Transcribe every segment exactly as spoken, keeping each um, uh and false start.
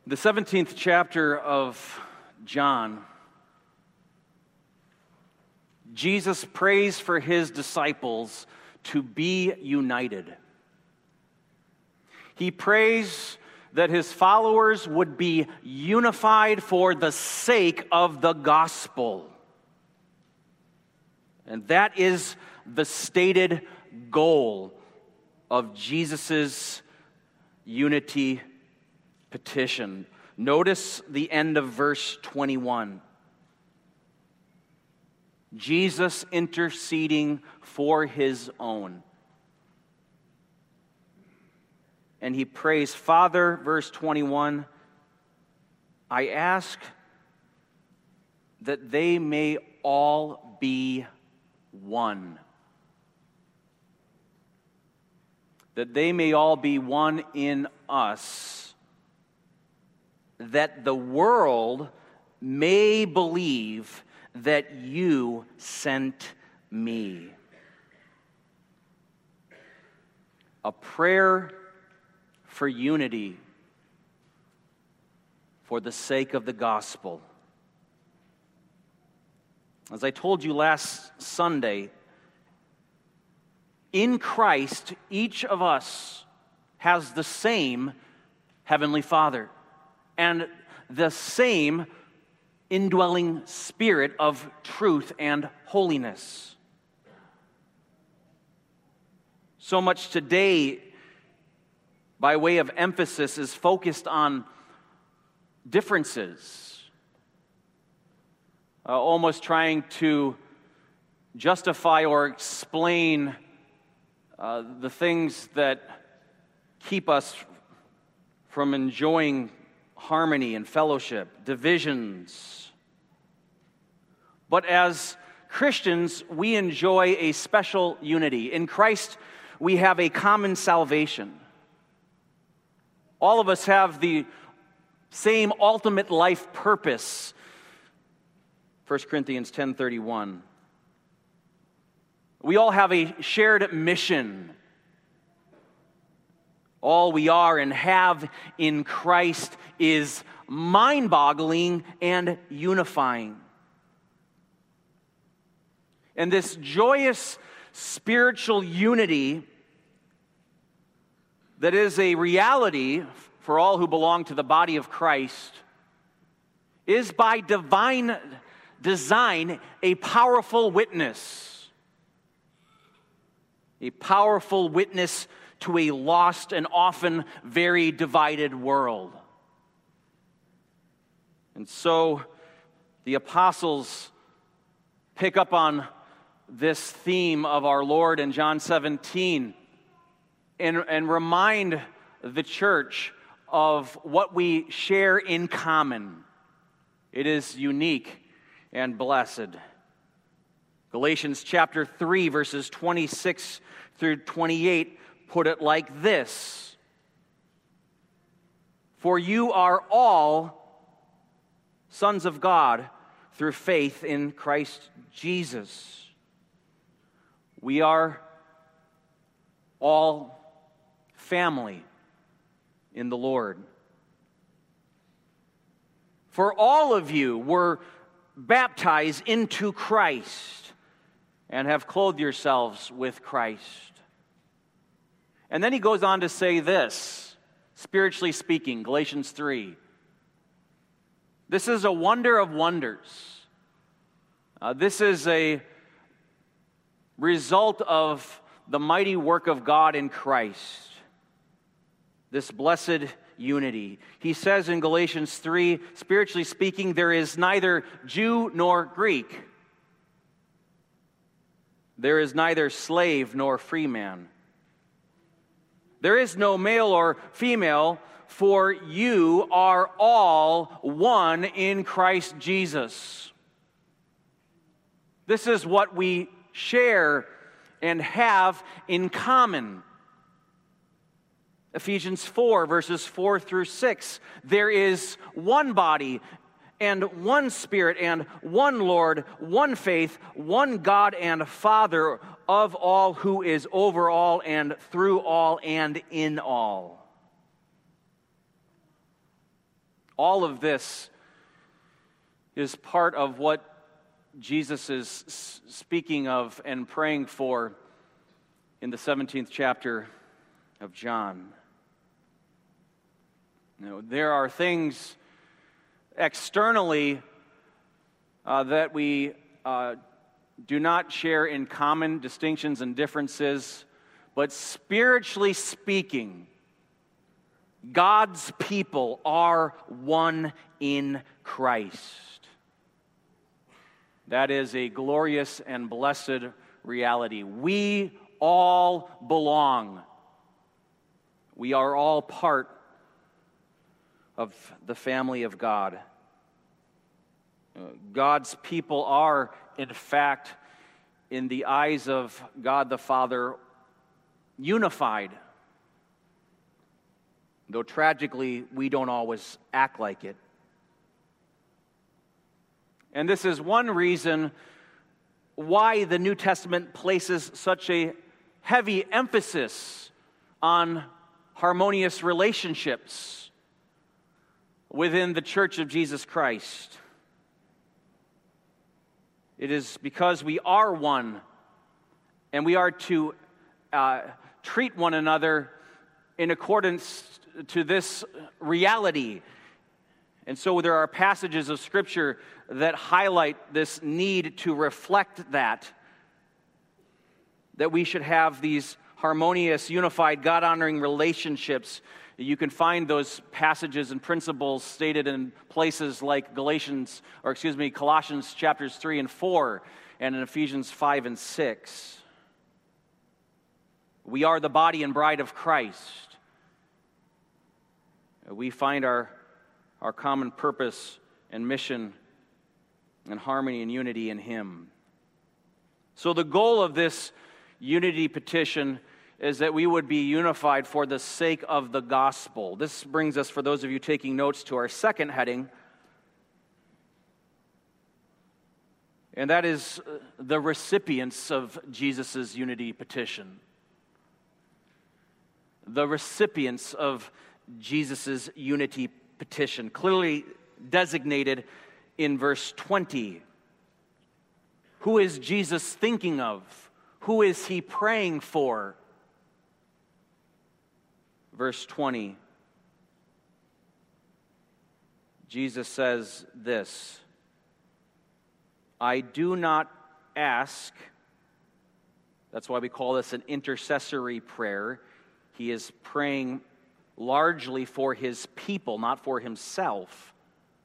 The seventeenth chapter of John, Jesus prays for his disciples to be united. He prays that his followers would be unified for the sake of the gospel. And that is the stated goal of Jesus' unity petition. Notice the end of verse twenty-one. Jesus interceding for his own. And he prays, Father, verse twenty-one, I ask that they may all be one. That they may all be one in us, that the world may believe that you sent me. A prayer for unity for the sake of the gospel. As I told you last Sunday, in Christ, each of us has the same Heavenly Father and the same indwelling spirit of truth and holiness. So much today, by way of emphasis, is focused on differences, uh, almost trying to justify or explain uh, the things that keep us from enjoying harmony and fellowship, divisions. But as Christians, we enjoy a special unity. In Christ, we have a common salvation. All of us have the same ultimate life purpose. First Corinthians ten thirty-one. We all have a shared mission. All we are and have in Christ is mind-boggling and unifying. And this joyous spiritual unity that is a reality for all who belong to the body of Christ is by divine design a powerful witness. A powerful witness to a lost and often very divided world. And so the apostles pick up on this theme of our Lord in John seventeen and, and remind the church of what we share in common. It is unique and blessed. Galatians chapter three, verses twenty-six through twenty-eight put it like this. For you are all sons of God through faith in Christ Jesus. We are all family in the Lord. For all of you were baptized into Christ and have clothed yourselves with Christ. And then he goes on to say this, spiritually speaking, Galatians three. This is a wonder of wonders. Uh, this is a result of the mighty work of God in Christ. This blessed unity. He says in Galatians three, spiritually speaking, there is neither Jew nor Greek. There is neither slave nor free man. There is no male or female, for you are all one in Christ Jesus. This is what we share and have in common. Ephesians four, verses four through six. There is one body and one Spirit and one Lord, one faith, one God and Father of all, who is over all and through all and in all. All of this is part of what Jesus is speaking of and praying for in the seventeenth chapter of John. You know, there are things externally uh, that we uh, do not share in common, distinctions and differences, but spiritually speaking, God's people are one in Christ. That is a glorious and blessed reality. We all belong. We are all part of the family of God. God's people are, in fact, in the eyes of God the Father, unified. Though tragically, we don't always act like it. And this is one reason why the New Testament places such a heavy emphasis on harmonious relationships within the Church of Jesus Christ. It is because we are one, and we are to uh, treat one another in accordance to this reality. And so there are passages of Scripture that highlight this need to reflect that, that we should have these harmonious, unified, God-honoring relationships. You can find those passages and principles stated in places like Galatians, or excuse me, Colossians chapters three and four, and in Ephesians five and six. We are the body and bride of Christ. We find our, our common purpose and mission and harmony and unity in Him. So the goal of this unity petition is that we would be unified for the sake of the gospel. This brings us, for those of you taking notes, to our second heading, and that is the recipients of Jesus' unity petition. The recipients of Jesus' unity petition, clearly designated in verse twenty. Who is Jesus thinking of? Who is He praying for? Verse twenty, Jesus says this, I do not ask, that's why we call this an intercessory prayer. He is praying largely for His people, not for Himself.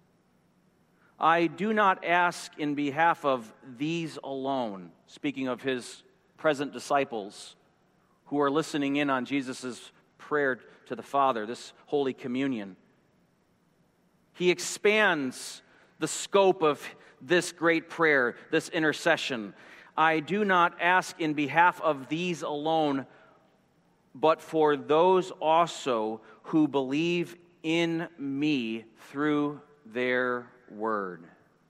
I do not ask in behalf of these alone, speaking of His present disciples who are listening in on Jesus' prayer to the Father, this Holy Communion. He expands the scope of this great prayer, this intercession. I do not ask in behalf of these alone, but for those also who believe in me through their word.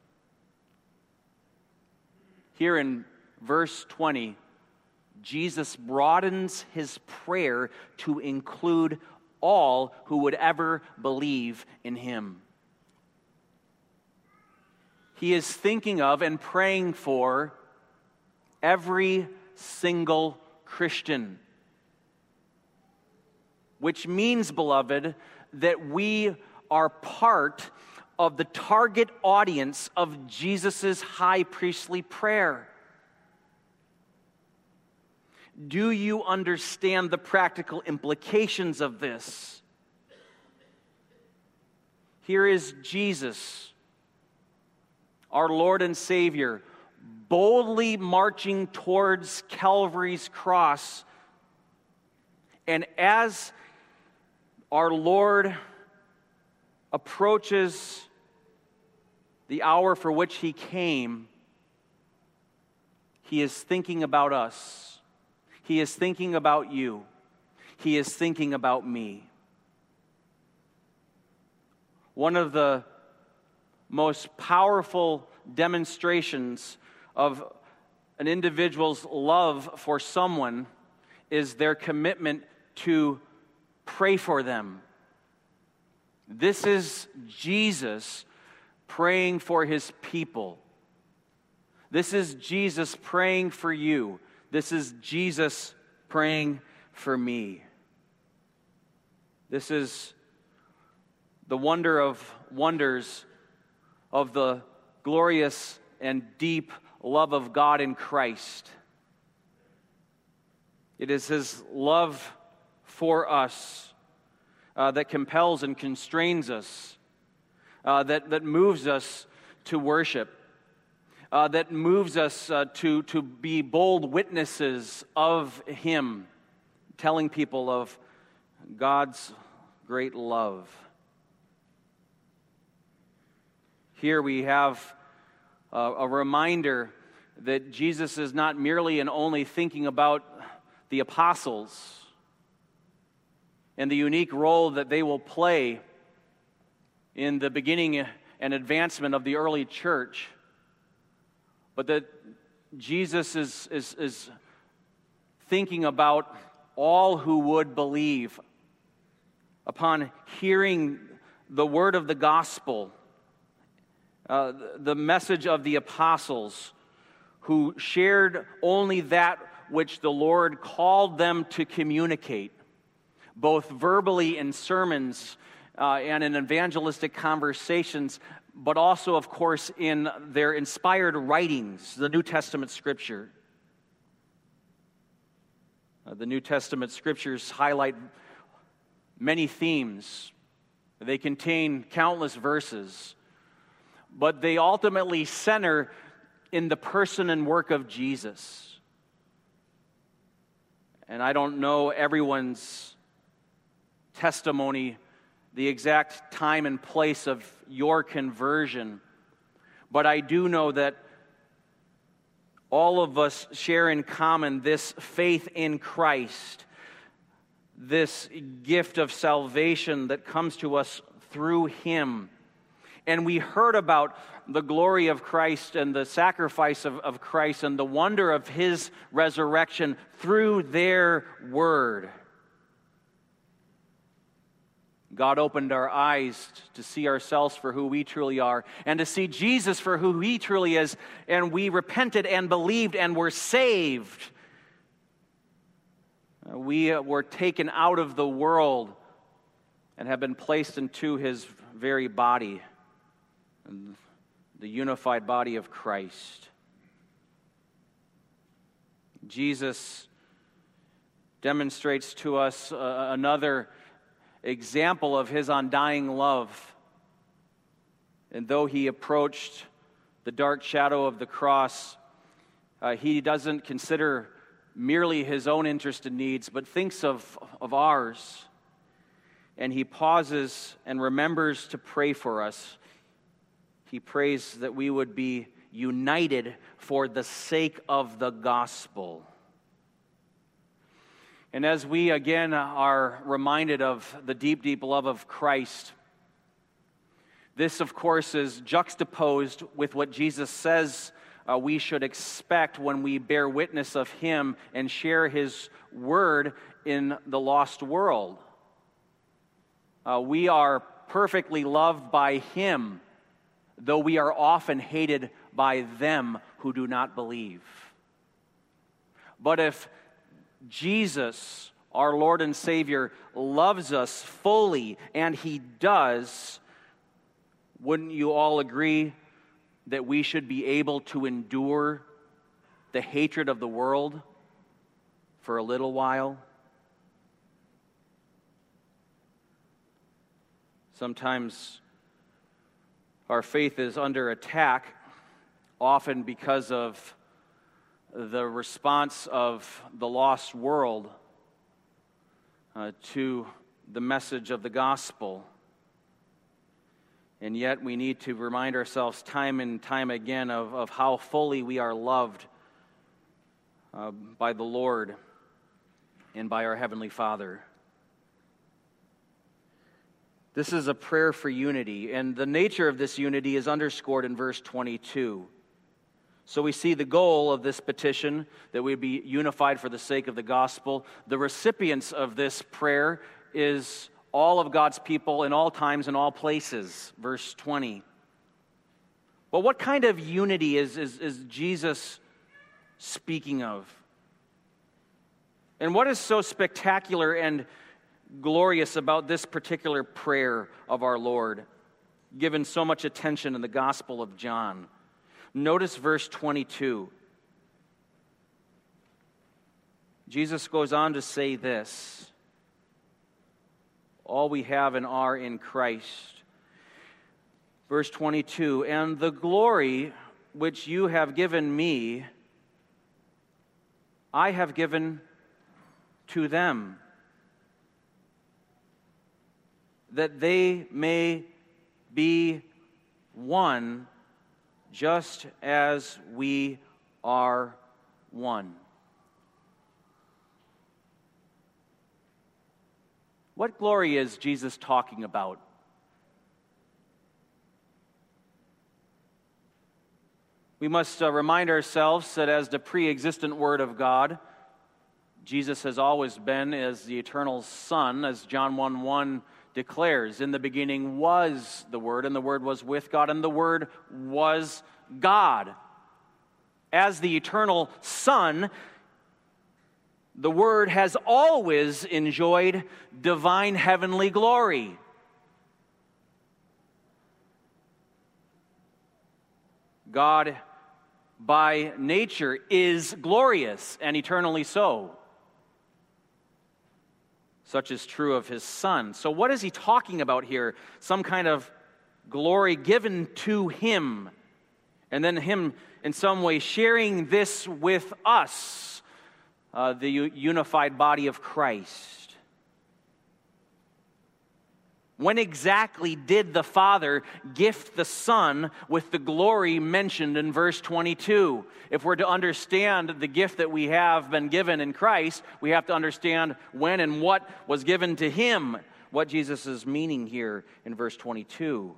Here in verse twenty, Jesus broadens His prayer to include all who would ever believe in Him. He is thinking of and praying for every single Christian, which means, beloved, that we are part of the target audience of Jesus' high priestly prayer. Do you understand the practical implications of this? Here is Jesus, our Lord and Savior, boldly marching towards Calvary's cross. And as our Lord approaches the hour for which He came, He is thinking about us. He is thinking about you. He is thinking about me. One of the most powerful demonstrations of an individual's love for someone is their commitment to pray for them. This is Jesus praying for his people. This is Jesus praying for you. This is Jesus praying for me. This is the wonder of wonders of the glorious and deep love of God in Christ. It is his love for us uh, that compels and constrains us, uh, that, that moves us to worship, uh, that moves us uh, to, to be bold witnesses of him, telling people of God's great love. Here we have uh, a reminder that Jesus is not merely and only thinking about the apostles and the unique role that they will play in the beginning and advancement of the early church, but that Jesus is, is, is thinking about all who would believe upon hearing the word of the gospel, uh, the message of the apostles who shared only that which the Lord called them to communicate, both verbally in sermons uh, and in evangelistic conversations, but also, of course, in their inspired writings, the New Testament Scripture. Uh, the New Testament Scriptures highlight many themes. They contain countless verses, but they ultimately center in the person and work of Jesus. And I don't know everyone's testimony, the exact time and place of your conversion, but I do know that all of us share in common this faith in Christ, this gift of salvation that comes to us through him. And we heard about the glory of Christ and the sacrifice of, of Christ and the wonder of his resurrection through their word. God opened our eyes to see ourselves for who we truly are and to see Jesus for who he truly is, and we repented and believed and were saved. We were taken out of the world and have been placed into his very body, the unified body of Christ. Jesus demonstrates to us uh, another example of his undying love. And though he approached the dark shadow of the cross, uh, he doesn't consider merely his own interest and needs, but thinks of, of ours. And he pauses and remembers to pray for us. He prays that we would be united for the sake of the gospel. And as we again are reminded of the deep, deep love of Christ, this, of course, is juxtaposed with what Jesus says uh, we should expect when we bear witness of him and share his word in the lost world. Uh, we are perfectly loved by him, though we are often hated by them who do not believe. But if Jesus, our Lord and Savior, loves us fully, and he does, wouldn't you all agree that we should be able to endure the hatred of the world for a little while? Sometimes our faith is under attack, often because of the response of the lost world uh, to the message of the gospel. And yet we need to remind ourselves time and time again of, of how fully we are loved uh, by the Lord and by our Heavenly Father. This is a prayer for unity, and the nature of this unity is underscored in verse twenty-two. So we see the goal of this petition, that we be unified for the sake of the gospel. The recipients of this prayer is all of God's people in all times and all places, verse twenty. But what kind of unity is, is, is Jesus speaking of? And what is so spectacular and glorious about this particular prayer of our Lord, given so much attention in the Gospel of John? Notice verse twenty-two. Jesus goes on to say this: all we have and are in Christ. Verse twenty-two, and the glory which you have given me, I have given to them, that they may be one, just as we are one. What glory is Jesus talking about? We must uh, remind ourselves that as the pre-existent Word of God, Jesus has always been as the eternal Son, as John one one declares. In the beginning was the Word, and the Word was with God, and the Word was God. As the eternal Son, the Word has always enjoyed divine heavenly glory. God, by nature, is glorious and eternally so. Such is true of his Son. So what is he talking about here? Some kind of glory given to him, and then him in some way sharing this with us, uh, the unified body of Christ. When exactly did the Father gift the Son with the glory mentioned in verse twenty-two? If we're to understand the gift that we have been given in Christ, we have to understand when and what was given to him, what Jesus is meaning here in verse twenty-two.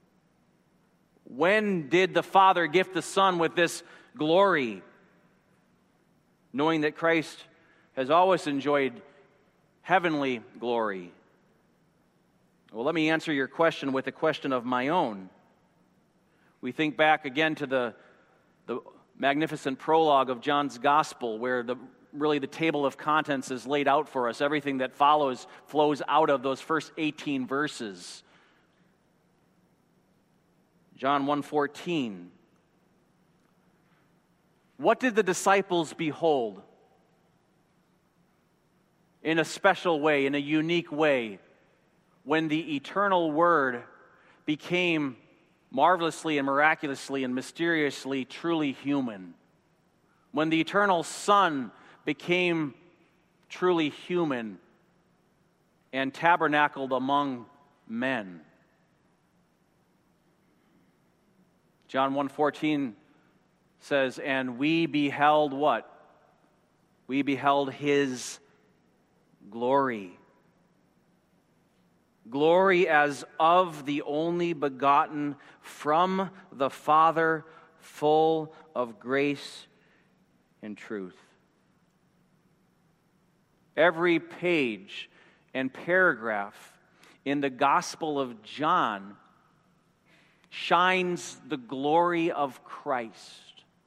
When did the Father gift the Son with this glory? Knowing that Christ has always enjoyed heavenly glory. Well, let me answer your question with a question of my own. We think back again to the, the magnificent prologue of John's Gospel, where the, really the table of contents is laid out for us. Everything that follows flows out of those first eighteen verses. John one fourteen. What did the disciples behold? In a special way, in a unique way, when the eternal Word became marvelously and miraculously and mysteriously truly human. When the eternal Son became truly human and tabernacled among men. John one fourteen says, and we beheld what? We beheld his glory. Glory as of the only begotten from the Father, full of grace and truth. Every page and paragraph in the Gospel of John shines the glory of Christ.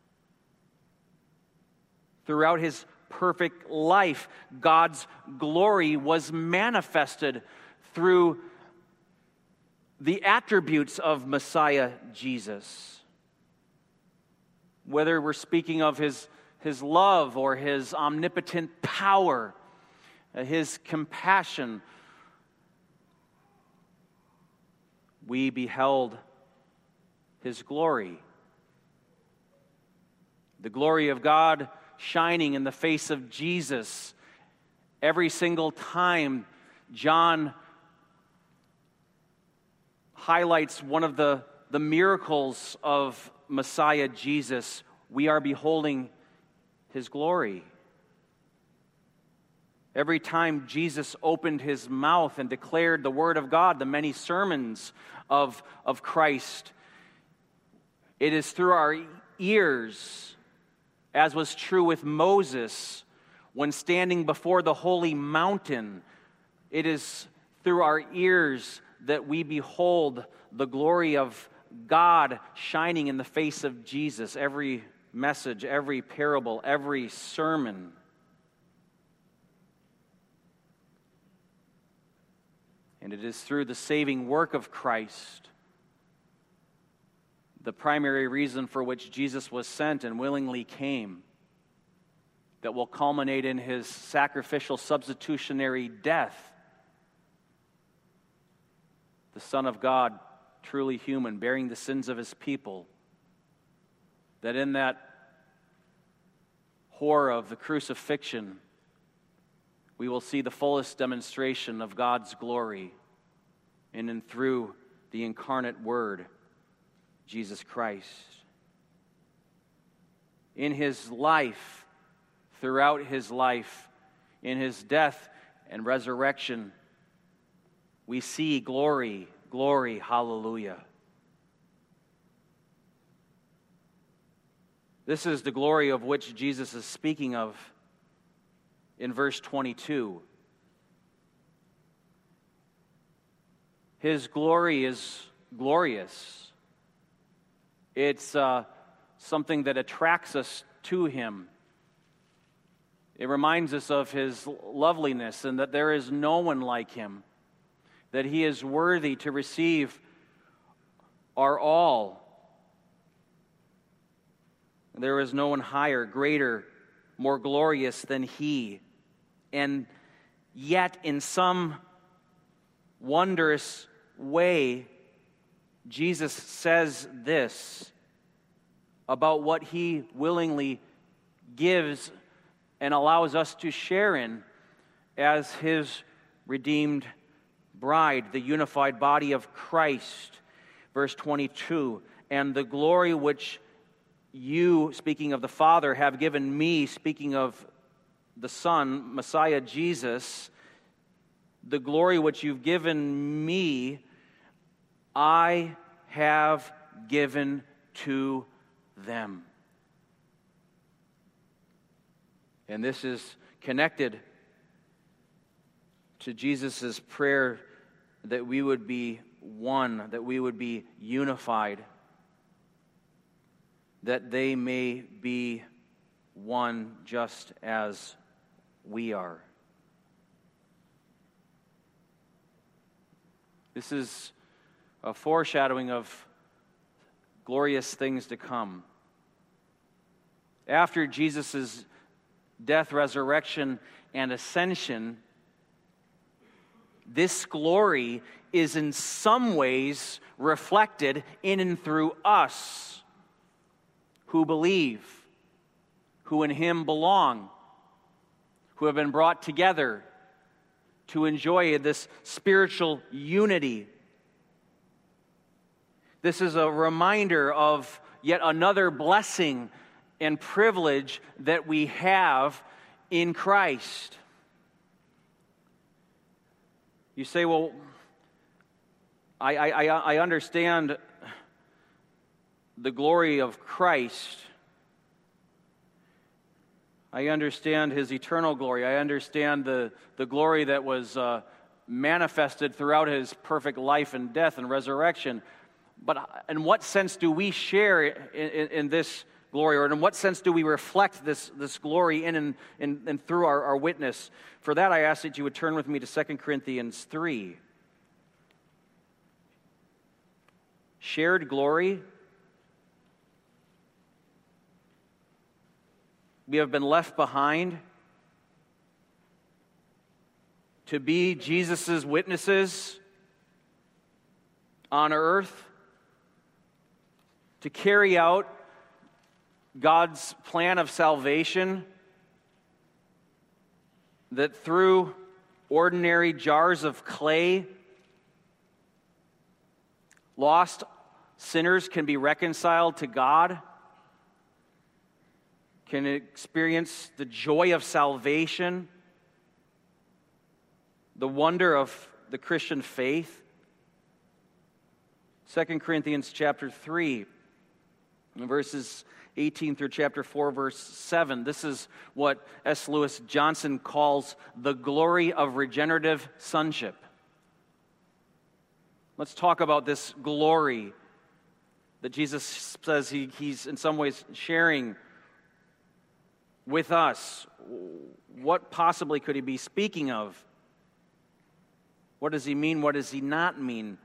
Throughout his perfect life, God's glory was manifested through the attributes of Messiah Jesus. Whether we're speaking of his, his love or his omnipotent power, his compassion, we beheld his glory. The glory of God shining in the face of Jesus. Every single time John highlights one of the, the miracles of Messiah Jesus, we are beholding his glory. Every time Jesus opened his mouth and declared the word of God, the many sermons of, of Christ, it is through our ears, as was true with Moses when standing before the holy mountain. It is through our ears that we behold the glory of God shining in the face of Jesus. Every message, every parable, every sermon. And it is through the saving work of Christ, the primary reason for which Jesus was sent and willingly came, that will culminate in his sacrificial substitutionary death. The Son of God, truly human, bearing the sins of his people, that in that horror of the crucifixion, we will see the fullest demonstration of God's glory in and through the incarnate Word, Jesus Christ. In his life, throughout his life, in his death and resurrection, we see glory, glory, hallelujah. This is the glory of which Jesus is speaking of in verse twenty-two. His glory is glorious. It's uh, something that attracts us to him. It reminds us of his loveliness and that there is no one like him, that he is worthy to receive our all. There is no one higher, greater, more glorious than he. And yet, in some wondrous way, Jesus says this about what he willingly gives and allows us to share in as his redeemed bride, the unified body of Christ. Verse twenty-two, and the glory which you, speaking of the Father, have given me, speaking of the Son, Messiah Jesus, the glory which you've given me, I have given to them. And this is connected to Jesus' prayer that we would be one, that we would be unified, that they may be one just as we are. This is a foreshadowing of glorious things to come. After Jesus' death, resurrection, and ascension, this glory is in some ways reflected in and through us who believe, who in him belong, who have been brought together to enjoy this spiritual unity. This is a reminder of yet another blessing and privilege that we have in Christ. You say, well, I, I, I understand the glory of Christ. I understand his eternal glory. I understand the, the glory that was uh, manifested throughout his perfect life and death and resurrection. But in what sense do we share in, in, in this glory, or in what sense do we reflect this, this glory in and, in, and through our, our witness? For that, I ask that you would turn with me to Second Corinthians three. Shared glory. We have been left behind to be Jesus' witnesses on earth, to carry out God's plan of salvation, that through ordinary jars of clay, lost sinners can be reconciled to God, can experience the joy of salvation, the wonder of the Christian faith. Second Corinthians chapter three, verses eighteen through chapter four, verse seven. This is what S. Lewis Johnson calls the glory of regenerative sonship. Let's talk about this glory that Jesus says he, he's in some ways sharing with us. What possibly could he be speaking of? What does he mean? What does he not mean?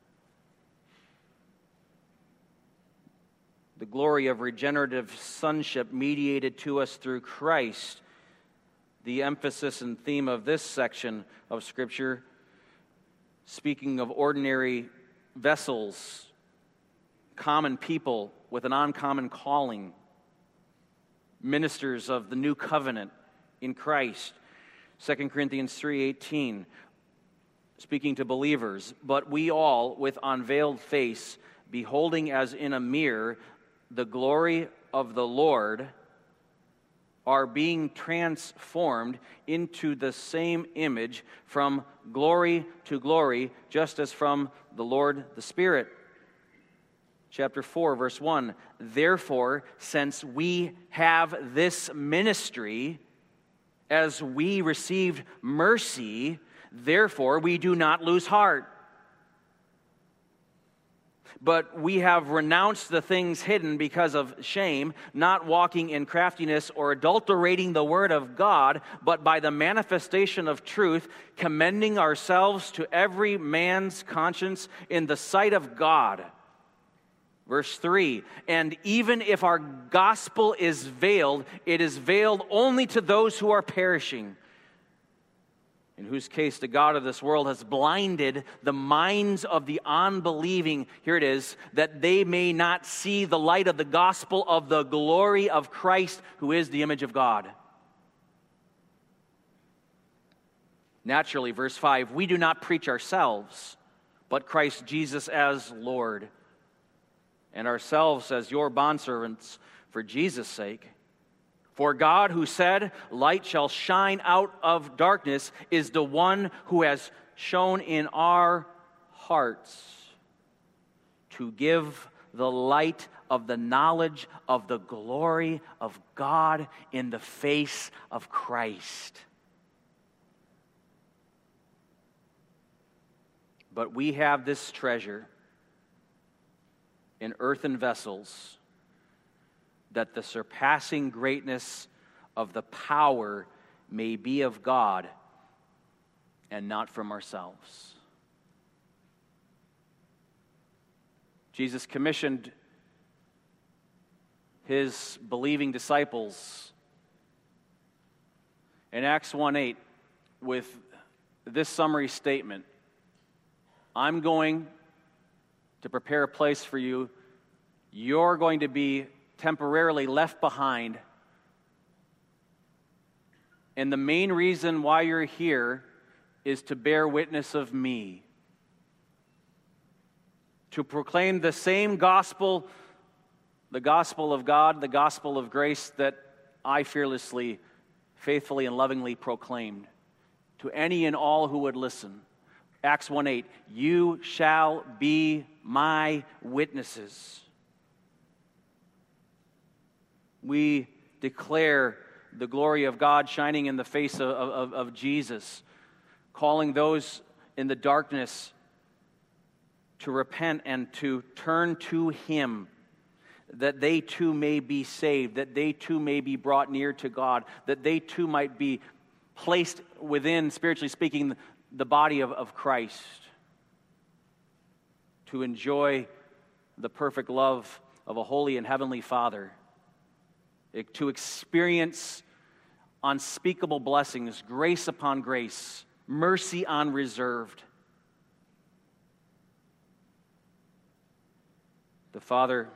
The glory of regenerative sonship mediated to us through Christ. The emphasis and theme of this section of Scripture, speaking of ordinary vessels, common people with an uncommon calling, ministers of the new covenant in Christ. Second Corinthians three eighteen, speaking to believers, but we all, with unveiled face, beholding as in a mirror the glory of the Lord, are being transformed into the same image from glory to glory, just as from the Lord the Spirit. Chapter four, verse one, therefore, since we have this ministry, as we received mercy, therefore we do not lose heart. But we have renounced the things hidden because of shame, not walking in craftiness or adulterating the word of God, but by the manifestation of truth, commending ourselves to every man's conscience in the sight of God. Verse three, and even if our gospel is veiled, it is veiled only to those who are perishing, in whose case the God of this world has blinded the minds of the unbelieving, here it is, that they may not see the light of the gospel of the glory of Christ, who is the image of God. Naturally, verse five, we do not preach ourselves, but Christ Jesus as Lord, and ourselves as your bondservants for Jesus' sake. For God, who said, light shall shine out of darkness, is the one who has shone in our hearts to give the light of the knowledge of the glory of God in the face of Christ. But we have this treasure in earthen vessels, that the surpassing greatness of the power may be of God and not from ourselves. Jesus commissioned his believing disciples in Acts one eight with this summary statement: I'm going to prepare a place for you. You're going to be temporarily left behind. And the main reason why you're here is to bear witness of me. To proclaim the same gospel, the gospel of God, the gospel of grace that I fearlessly, faithfully, and lovingly proclaimed to any and all who would listen. Acts one eight, you shall be my witnesses. We declare the glory of God shining in the face of, of, of Jesus, calling those in the darkness to repent and to turn to Him, that they too may be saved, that they too may be brought near to God, that they too might be placed within, spiritually speaking, the body of, of Christ, to enjoy the perfect love of a holy and heavenly Father, to experience unspeakable blessings, grace upon grace, mercy unreserved. The Father,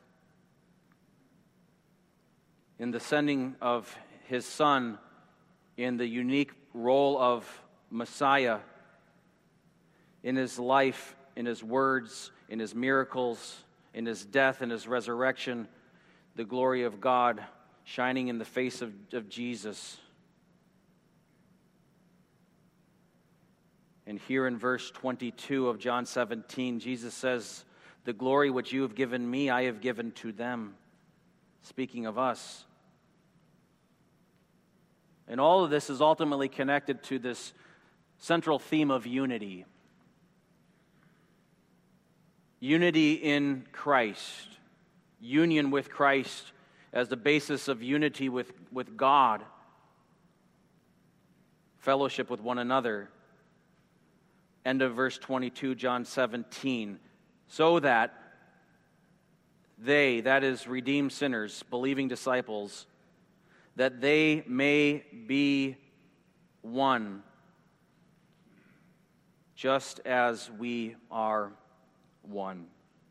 in the sending of His Son in the unique role of Messiah, in His life, in His words, in His miracles, in His death and His resurrection, the glory of God shining in the face of, of Jesus. And here in verse twenty-two of John seventeen, Jesus says, the glory which you have given me, I have given to them. Speaking of us. And all of this is ultimately connected to this central theme of unity. unity in Christ, union with Christ as the basis of unity with, with God, fellowship with one another. End of verse twenty-two, John seventeen. So that they, that is redeemed sinners, believing disciples, that they may be one, just as we are one.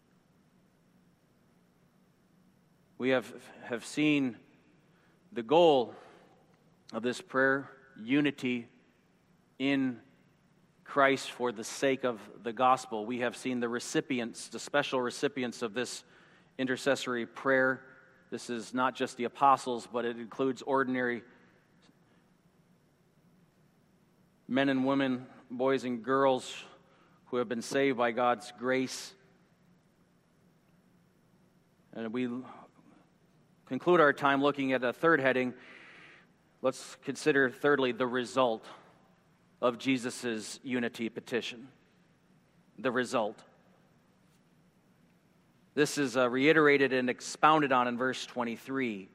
We have, have seen the goal of this prayer, unity in Christ for the sake of the gospel. We have seen the recipients, the special recipients of this intercessory prayer. This is not just the apostles, but it includes ordinary men and women, boys and girls who have been saved by God's grace. And we conclude our time looking at a third heading. Let's consider, thirdly, the result of Jesus' unity petition. The result. This is uh, reiterated and expounded on in verse twenty-three.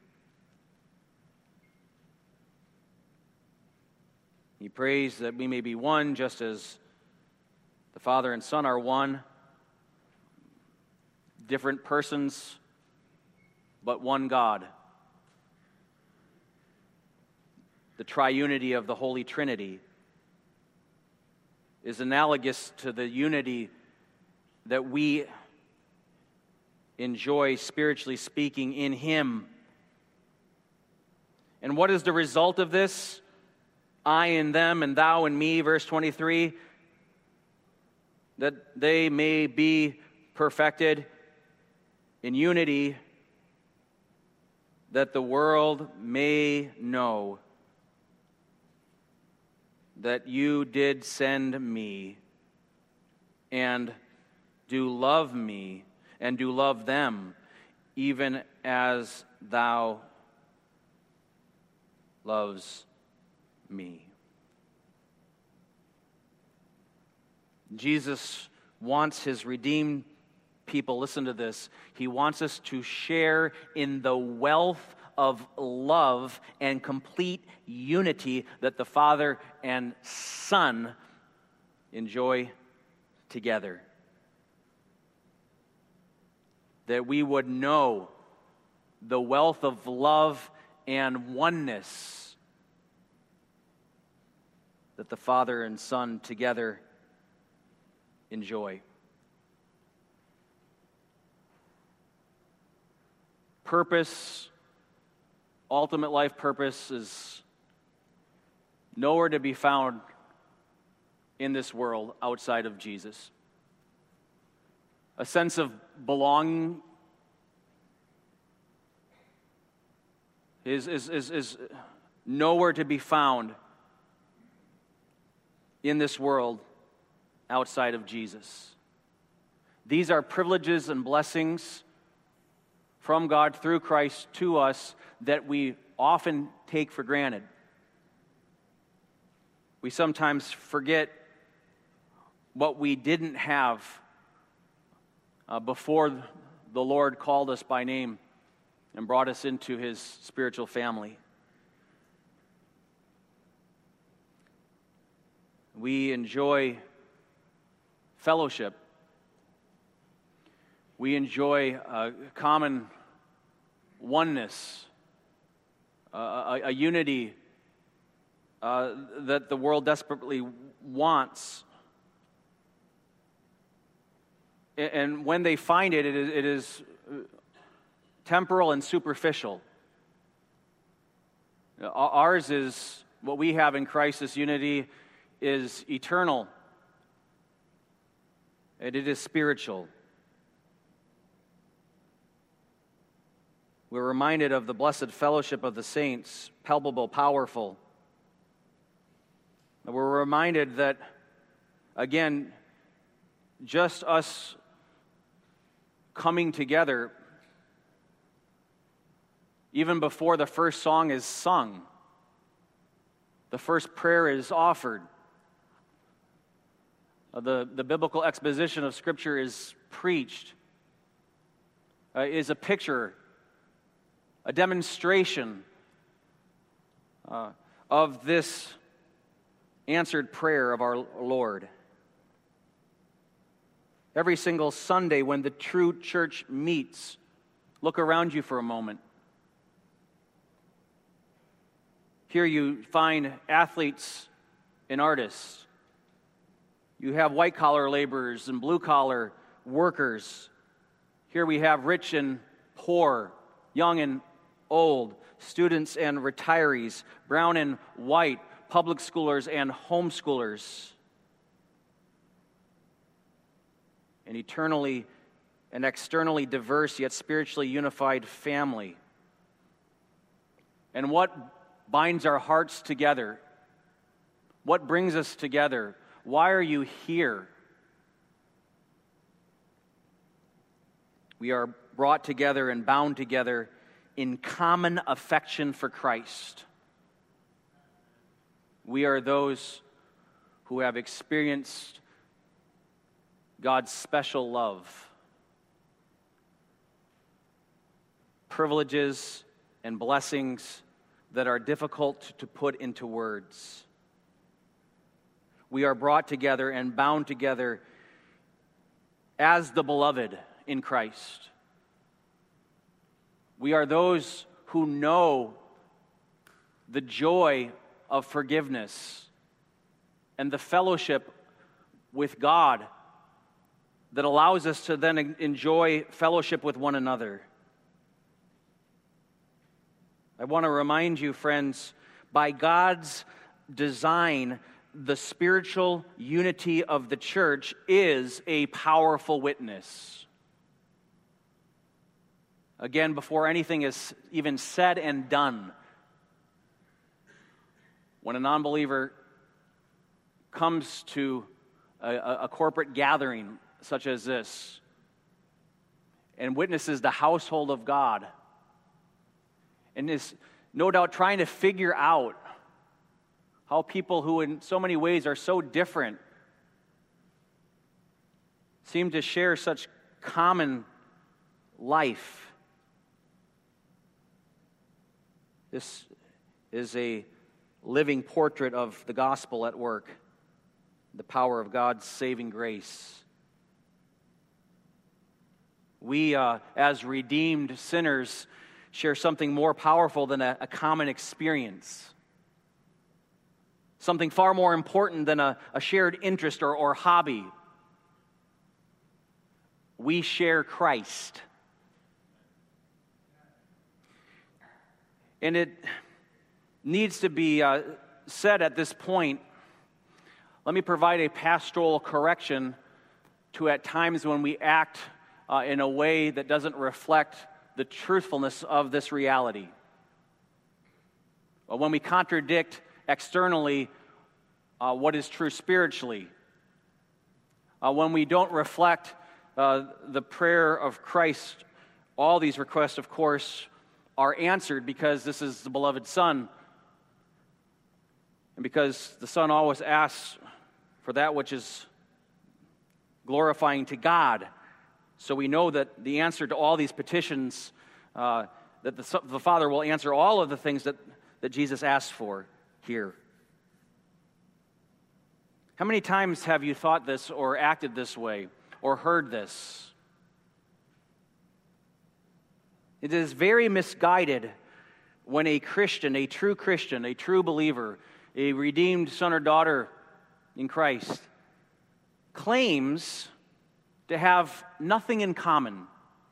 He prays that we may be one, just as the Father and Son are one. Different persons, but one God. The triunity of the Holy Trinity is analogous to the unity that we enjoy, spiritually speaking, in Him. And what is the result of this? I in them and thou in me, verse twenty-three, that they may be perfected in unity, that the world may know that you did send me and do love me and do love them, even as thou loves me. Jesus wants his redeemed people, listen to this, he wants us to share in the wealth of love and complete unity that the Father and Son enjoy together. That we would know the wealth of love and oneness that the Father and Son together enjoy. Purpose, ultimate life purpose, is nowhere to be found in this world outside of Jesus. A sense of belonging is, is, is, is nowhere to be found in this world outside of Jesus. These are privileges and blessings from God through Christ to us that we often take for granted. We sometimes forget what we didn't have uh, before the Lord called us by name and brought us into His spiritual family. We enjoy fellowship. We enjoy a common oneness, a, a, a unity uh, that the world desperately wants. And when they find it, it is, it is temporal and superficial. Ours is, what we have in Christ, this unity, is eternal, and it is spiritual. We're reminded of the blessed fellowship of the saints, palpable, powerful. And we're reminded that, again, just us coming together, even before the first song is sung, the first prayer is offered, uh, the, the biblical exposition of Scripture is preached, uh, is a picture, a demonstration uh, of this answered prayer of our Lord. Every single Sunday when the true church meets, look around you for a moment. Here you find athletes and artists. You have white-collar laborers and blue-collar workers. Here we have rich and poor, young and old, students and retirees, brown and white, public schoolers and homeschoolers. An eternally and externally diverse yet spiritually unified family. And what binds our hearts together? What brings us together? Why are you here? We are brought together and bound together in common affection for Christ. We are those who have experienced God's special love, privileges and blessings that are difficult to put into words. We are brought together and bound together as the beloved in Christ. We are those who know the joy of forgiveness and the fellowship with God that allows us to then enjoy fellowship with one another. I want to remind you, friends, by God's design, the spiritual unity of the church is a powerful witness. Again, before anything is even said and done, when a non-believer comes to a, a corporate gathering such as this and witnesses the household of God and is no doubt trying to figure out how people who in so many ways are so different seem to share such common life. This is a living portrait of the gospel at work, the power of God's saving grace. We, uh, as redeemed sinners, share something more powerful than a, a common experience. Something far more important than a, a shared interest or, or hobby. We share Christ. And it needs to be uh, said at this point, let me provide a pastoral correction to at times when we act uh, in a way that doesn't reflect the truthfulness of this reality. Or when we contradict externally uh, what is true spiritually. Uh, when we don't reflect uh, the prayer of Christ, all these requests, of course, are answered because this is the beloved Son. And because the Son always asks for that which is glorifying to God. So we know that the answer to all these petitions, uh, that the, the Father will answer all of the things that, that Jesus asked for here. How many times have you thought this or acted this way or heard this? It is very misguided when a Christian, a true Christian, a true believer, a redeemed son or daughter in Christ, claims to have nothing in common.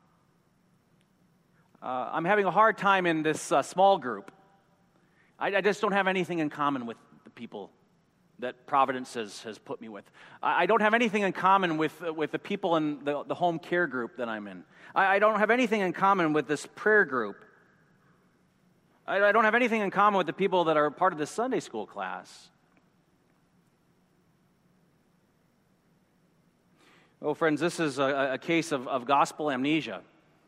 Uh, I'm having a hard time in this uh, small group. I, I just don't have anything in common with the people that Providence has, has put me with. I, I don't have anything in common with, uh, with the people in the, the home care group that I'm in. I, I don't have anything in common with this prayer group. I, I don't have anything in common with the people that are part of this Sunday school class. Oh, friends, this is a, a case of, of gospel amnesia.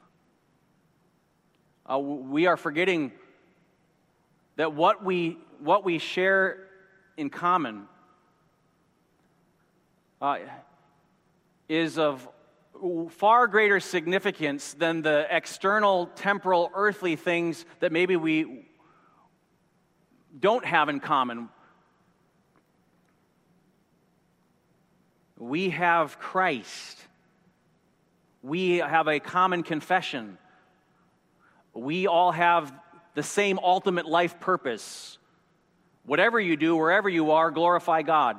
Uh, we are forgetting that what we what we share in common uh, is of far greater significance than the external, temporal, earthly things that maybe we don't have in common. We have Christ. We have a common confession. We all have the same ultimate life purpose. Whatever you do, wherever you are, glorify God.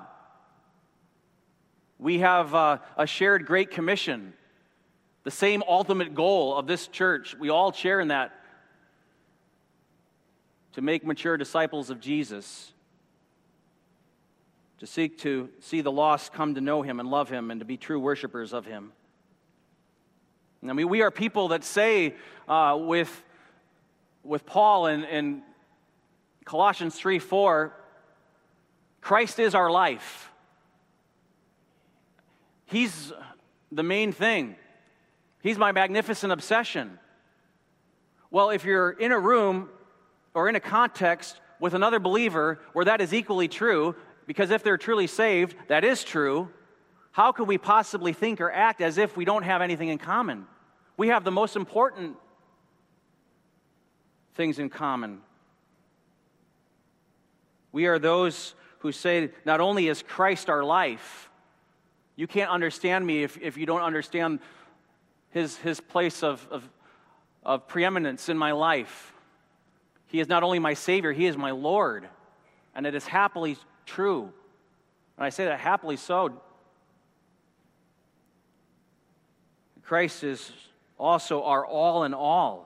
We have uh, a shared Great Commission, the same ultimate goal of this church. We all share in that, to make mature disciples of Jesus, to seek to see the lost come to know Him and love Him and to be true worshipers of Him. I mean, we are people that say uh, with, with Paul in, in Colossians three four, Christ is our life. He's the main thing. He's my magnificent obsession. Well, if you're in a room or in a context with another believer where that is equally true, because if they're truly saved, that is true, how could we possibly think or act as if we don't have anything in common? We have the most important things in common. We are those who say, not only is Christ our life, you can't understand me if, if you don't understand his, his place of, of, of preeminence in my life. He is not only my Savior, He is my Lord. And it is happily true. And I say that happily so. Christ is also our all in all.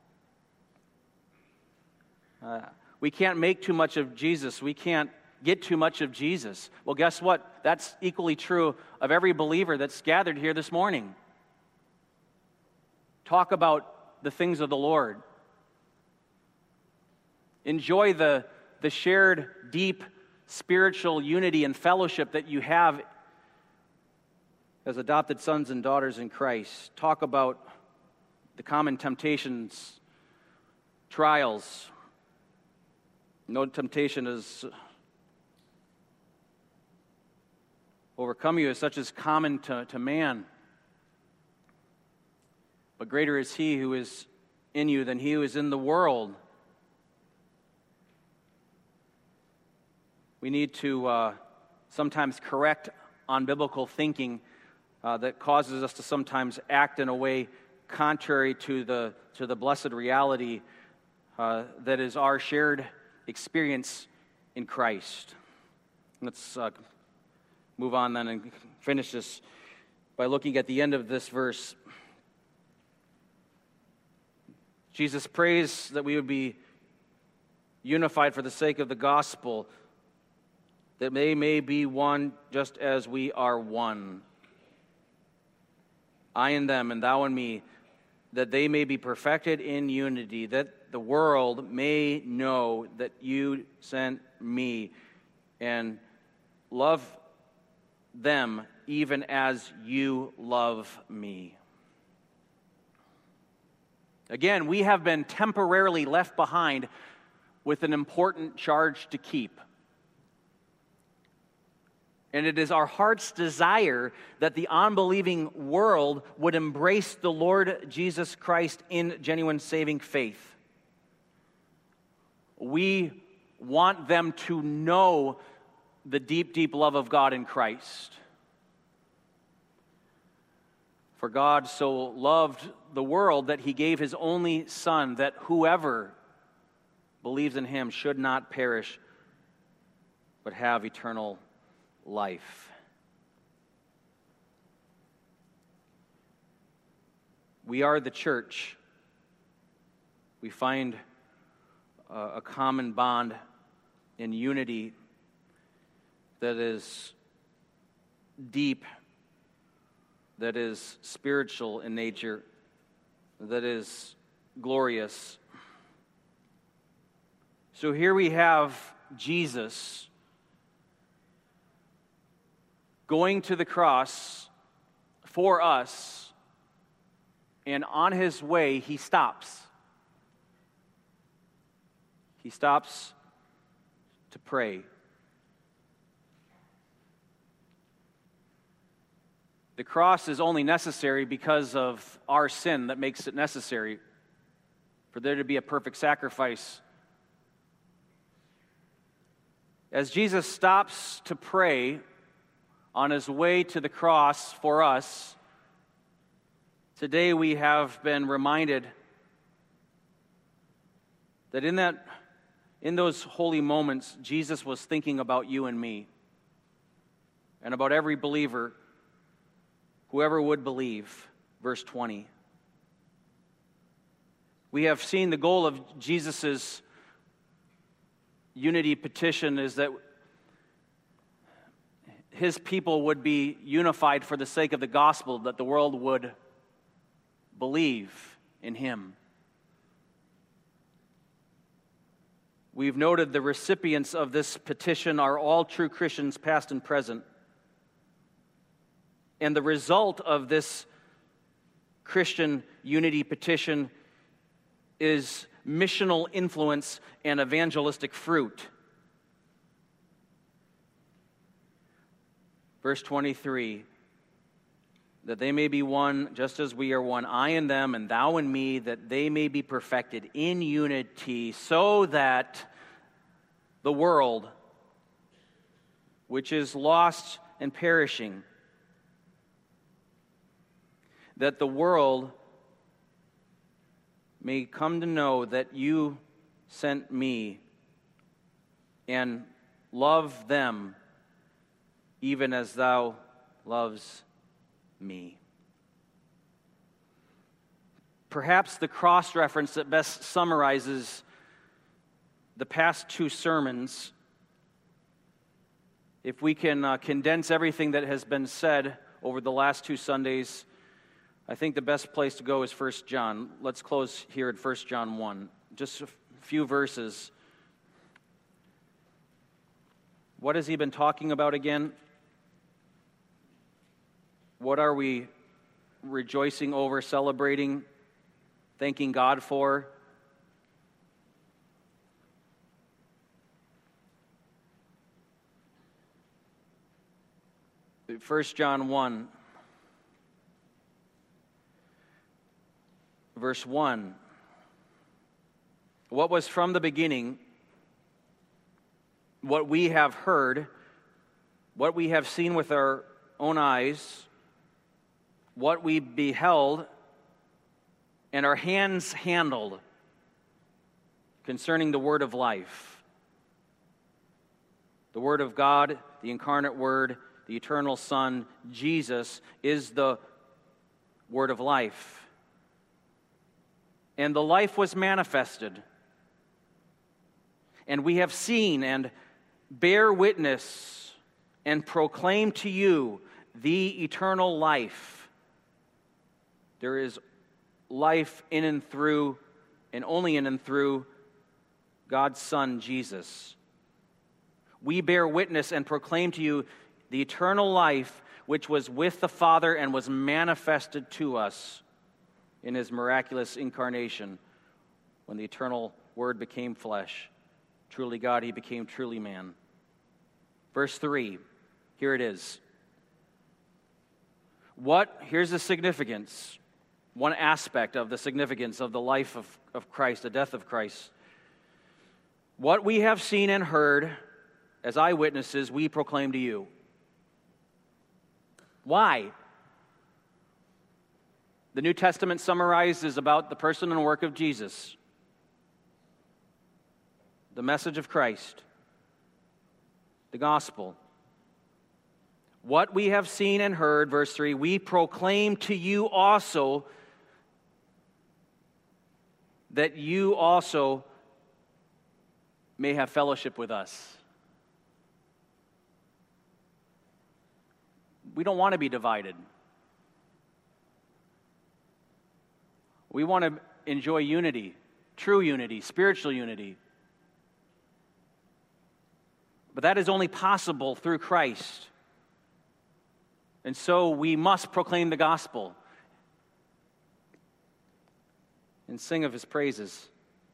Uh, we can't make too much of Jesus. We can't get too much of Jesus. Well, guess what? That's equally true of every believer that's gathered here this morning. Talk about the things of the Lord. Enjoy the, the shared, deep, spiritual unity and fellowship that you have as adopted sons and daughters in Christ. Talk about the common temptations, trials. No temptation is overcome you as such as common to, to man. But greater is He who is in you than he who is in the world. We need to uh, sometimes correct unbiblical thinking uh, that causes us to sometimes act in a way contrary to the to the blessed reality uh, that is our shared experience in Christ. Let's uh, move on then and finish this by looking at the end of this verse. Jesus prays that we would be unified for the sake of the gospel, that they may be one just as we are one. I and them, and thou and me, that they may be perfected in unity, that the world may know that you sent me and love them even as you love me. Again, we have been temporarily left behind with an important charge to keep. And it is our heart's desire that the unbelieving world would embrace the Lord Jesus Christ in genuine saving faith. We want them to know the deep, deep love of God in Christ. For God so loved the world that He gave His only Son, that whoever believes in Him should not perish, but have eternal life. We are the church. We find uh, a common bond in unity that is deep, that is spiritual in nature, that is glorious. So here we have Jesus going to the cross for us, and on His way, He stops. He stops to pray. The cross is only necessary because of our sin that makes it necessary for there to be a perfect sacrifice. As Jesus stops to pray on his way to the cross for us, today we have been reminded that in that, in those holy moments, Jesus was thinking about you and me and about every believer, whoever would believe. Verse twenty. We have seen the goal of Jesus' unity petition is that his people would be unified for the sake of the gospel, that the world would believe in him. We've noted the recipients of this petition are all true Christians, past and present. And the result of this Christian unity petition is missional influence and evangelistic fruit. Verse twenty-three, that they may be one just as we are one, I and them and thou and me, that they may be perfected in unity, so that the world, which is lost and perishing, that the world may come to know that you sent me and love them even as thou loves me. Perhaps the cross reference that best summarizes the past two sermons, if we can uh, condense everything that has been said over the last two Sundays, I think the best place to go is First John. Let's close here at First John one. Just a few verses. What has he been talking about again? What are we rejoicing over, celebrating, thanking God for? First John one. Verse one, what was from the beginning, what we have heard, what we have seen with our own eyes, what we beheld, and our hands handled concerning the word of life. The word of God, the incarnate word, the eternal Son, Jesus, is the word of life. And the life was manifested. And we have seen and bear witness and proclaim to you the eternal life. There is life in and through, and only in and through, God's Son, Jesus. We bear witness and proclaim to you the eternal life which was with the Father and was manifested to us in his miraculous incarnation, when the eternal Word became flesh. Truly God, he became truly man. Verse three, here it is. What, here's the significance, one aspect of the significance of the life of, of Christ, the death of Christ. What we have seen and heard as eyewitnesses, we proclaim to you. Why? The New Testament summarized is about the person and work of Jesus, the message of Christ, the gospel. What we have seen and heard, verse three, we proclaim to you also, that you also may have fellowship with us. We don't want to be divided. We want to enjoy unity, true unity, spiritual unity. But that is only possible through Christ. And so we must proclaim the gospel and sing of his praises.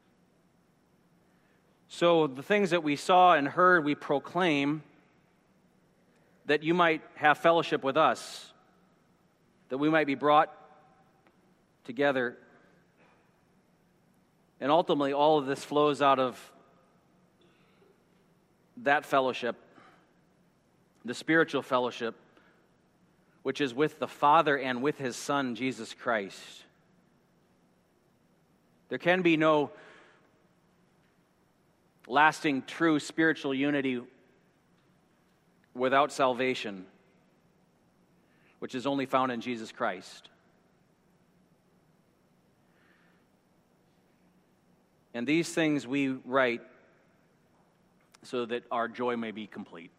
So the things that we saw and heard, we proclaim that you might have fellowship with us. that we might be brought together. And ultimately, all of this flows out of that fellowship, the spiritual fellowship, which is with the Father and with His Son, Jesus Christ. There can be no lasting, true spiritual unity without salvation, which is only found in Jesus Christ. And these things we write so that our joy may be complete.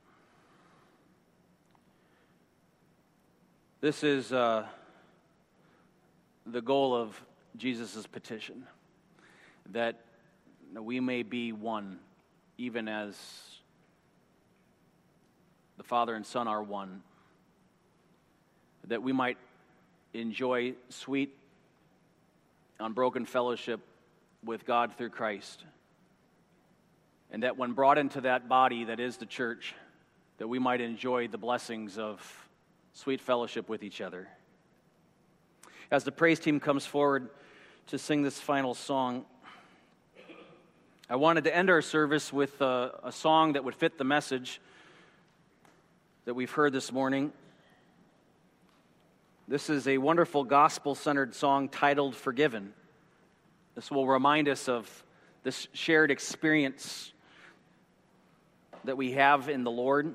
This is uh, the goal of Jesus' petition, that we may be one, even as the Father and Son are one, that we might enjoy sweet, unbroken fellowship with God through Christ, and that when brought into that body that is the church, that we might enjoy the blessings of sweet fellowship with each other. As the praise team comes forward to sing this final song, I wanted to end our service with a, a song that would fit the message that we've heard this morning. This is a wonderful gospel-centered song titled Forgiven. This will remind us of this shared experience that we have in the Lord.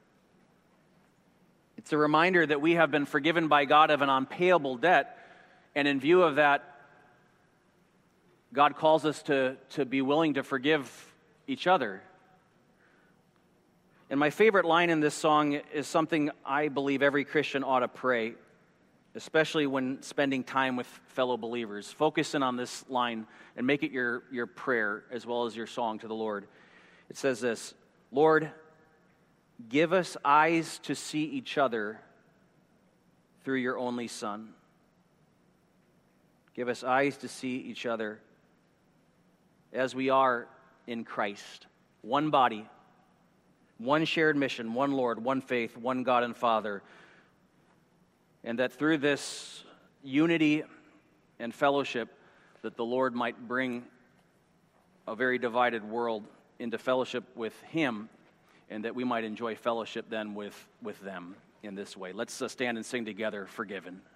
It's a reminder that we have been forgiven by God of an unpayable debt, and in view of that, God calls us to, to be willing to forgive each other. And my favorite line in this song is something I believe every Christian ought to pray, especially when spending time with fellow believers. Focus in on this line and make it your, your prayer as well as your song to the Lord. It says this: Lord, give us eyes to see each other through your only Son. Give us eyes to see each other as we are in Christ. One body, one shared mission, one Lord, one faith, one God and Father. And that through this unity and fellowship, that the Lord might bring a very divided world into fellowship with Him, and that we might enjoy fellowship then with, with them in this way. Let's uh, stand and sing together, Forgiven.